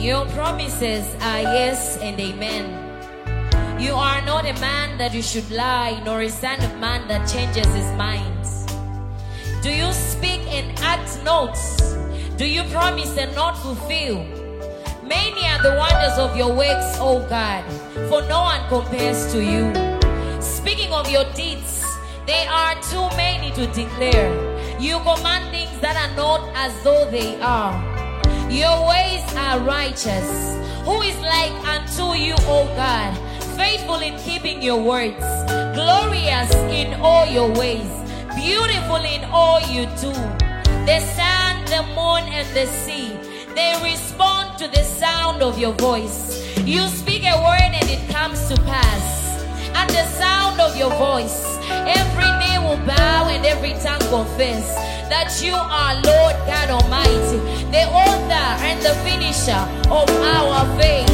Your promises are yes and amen. You are not a man that you should lie, nor a son of man that changes his mind. Do you speak and act not? Do you promise and not fulfill? Many are the wonders of your works, O God, for no one compares to you. Speaking of your deeds, they are too many to declare. You command things that are not as though they are. Your ways are righteous. Who is like unto you, O God? Faithful in keeping your words, glorious in all your ways, beautiful in all you do. The sun, the moon, and the sea, they respond to the sound of your voice. You speak a word and it comes to pass. At the sound of your voice, every knee will bow and every tongue confess that you are Lord God Almighty, the author and the finisher of our faith.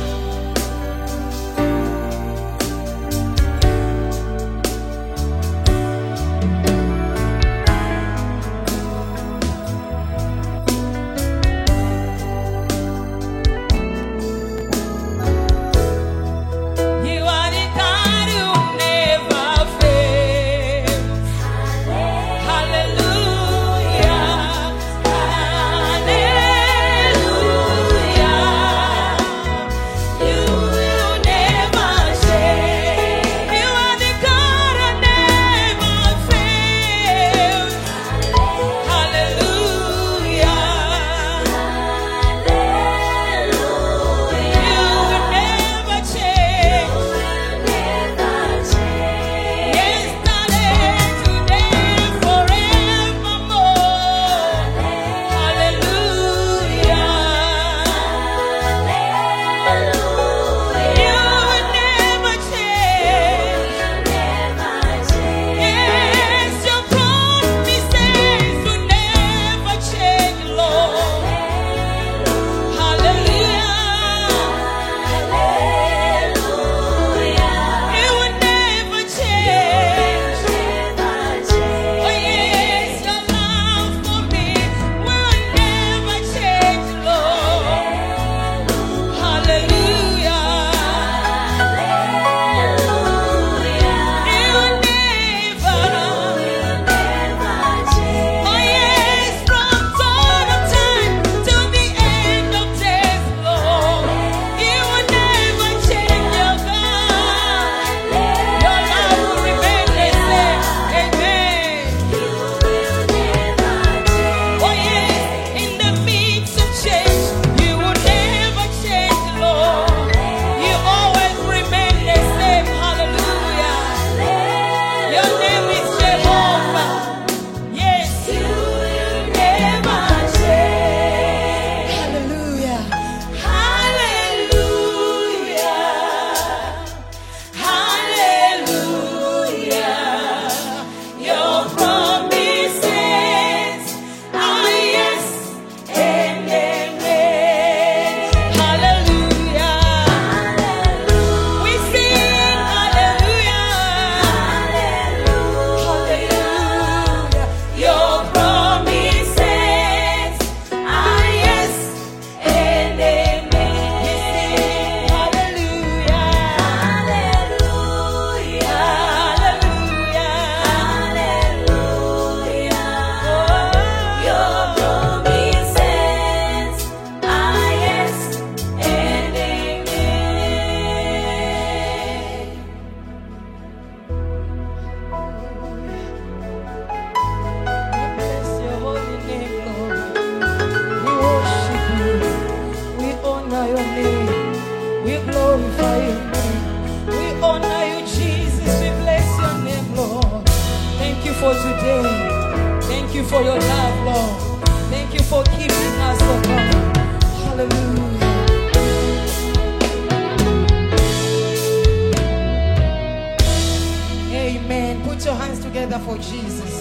For today, thank you for your love, Lord. Thank you for keeping us, oh God. Hallelujah. Amen. Put your hands together for Jesus.